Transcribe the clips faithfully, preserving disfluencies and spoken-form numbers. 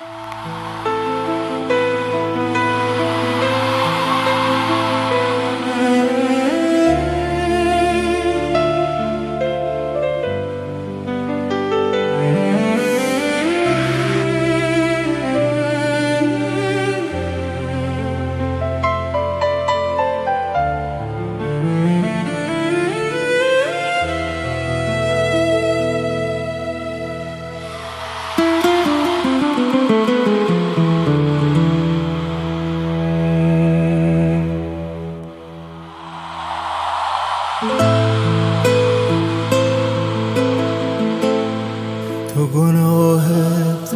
تو گناهت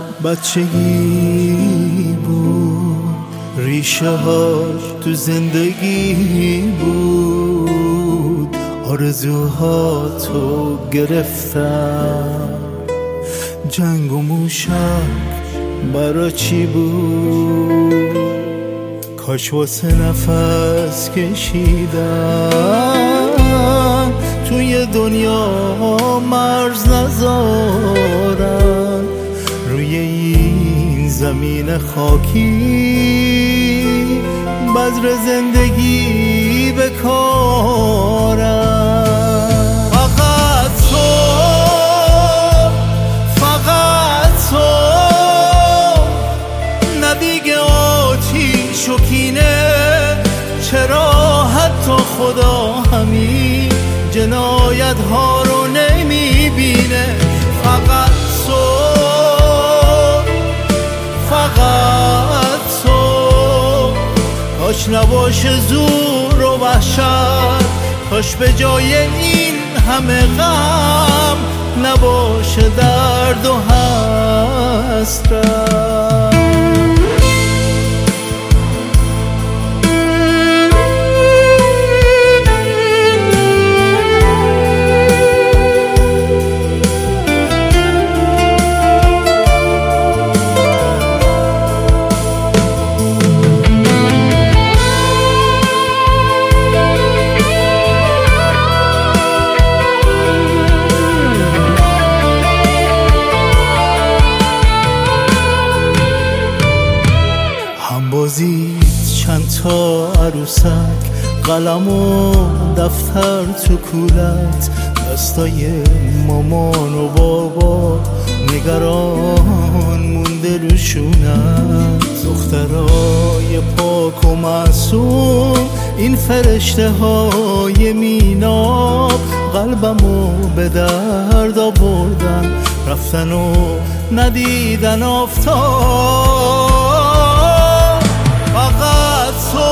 بچگی بود، ریشه هاش تو زندگی بود، آرزوهاتو گرفتم، جنگ و موشک برا چی بود؟ کاش واسه نفس کشیدن توی دنیا مرز نذارن، روی این زمین خاکی بذر زندگی بکارن. فقط تو، فقط تو، نه دیگه آتیش و کینه، چرا حتی خدا همین جنایت ها رو نمیبینه؟ فقط تو، فقط تو، کاش نباشه زور و وحشت، کاش به جای این همه غم نباشه درد و حسرت. بازید چند تا عروسک، قلم و دفتر تو کولت، دستای مامان و بابا نگران مونده روشونت، دخترای پاک و معصوم، این فرشته های میناب قلبمو به درد آوردن، رفتن و ندیدن آفتاب. فقط تو،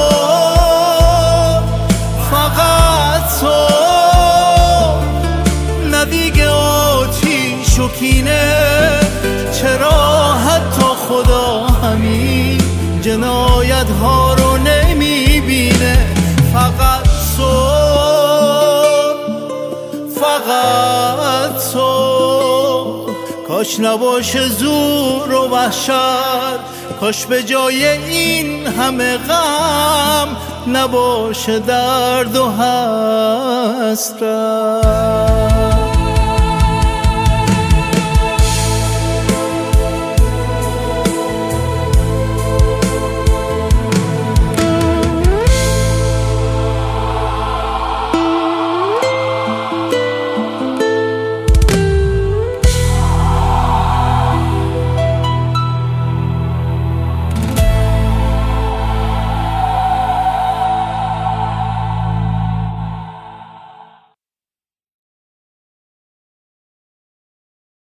فقط تو، نه دیگه آتیش و کینه، چرا حتی خدا همین جنایت ها رو نمیبینه؟ فقط تو، فقط تو، کاش نباشه زور و وحشت، کاش به جای این همه غم نباشه درد و حسرت.